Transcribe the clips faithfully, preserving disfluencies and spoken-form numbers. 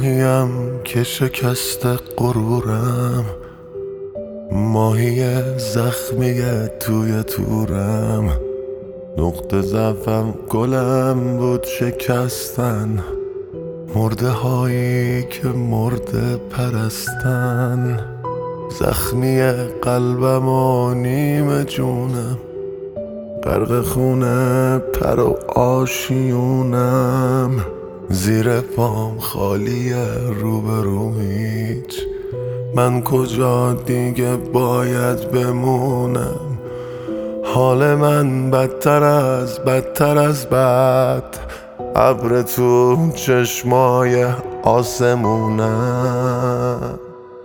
کوهیم که شکست غرورم، ماهی زخمی توی تورم. نقطه ضعفم گلم بود شکستن، مرده هایی که مرده پرستن. زخمی قلبم و نیم جونم، غرق خونه پر و آشیونم. زیر پام خالیه روبروم هیچ، من کجا دیگه باید بمونم؟ حال من بدتر از بدتر از بد، ابر تو چشمای آسمونم.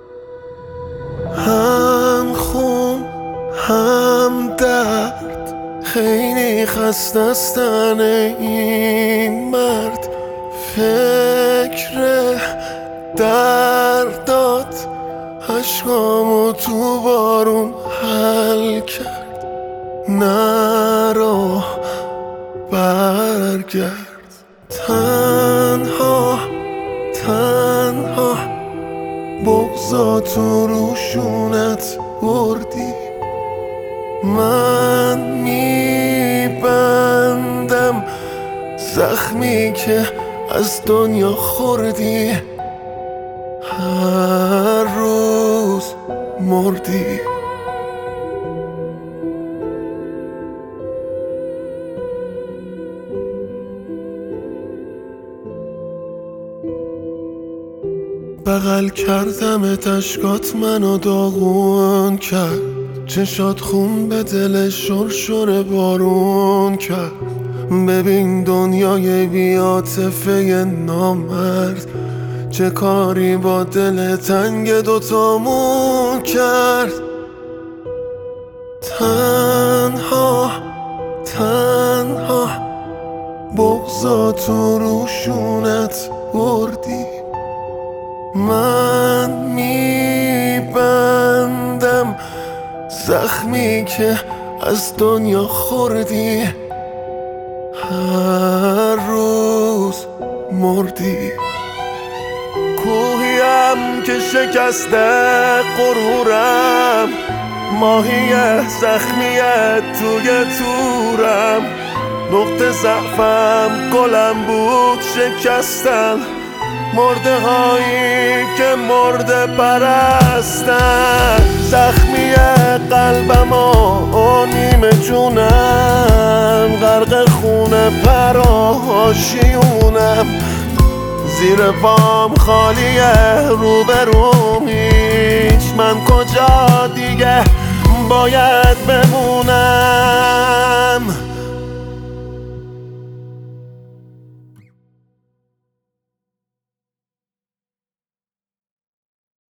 هم خون هم درد، خیلی خسته است این مرد. فکر دردات عشقامو تو بارون حل کرد. نرو برگرد، تنها تنها بغضا تو روشونت بردی. من میبندم زخمی که از دنیا خوردی، هر روز مردی. بغل کردم اشکات منو داغون کرد، چشات خون به دل شرشر بارون کرد. ببین دنیای بی‌عاطفه نامرد، چه کاری با دل تنگ دوتامون کرد. تنها تنها بغضا تو روشونت بردی. من میبندم زخمی که از دنیا خوردی، هر روز مردی. کوهیم که شکسته غرورم، ماهی زخمی توی تورم. نقطه ضعفم گلم بود شکستن، مرده هایی که مرده پرستن. زخمی قلبم و نیم جونم، غرق خونه پر و آشیونم. زیر پام خالیه روبروم هیچ، من کجا دیگه باید بمونم؟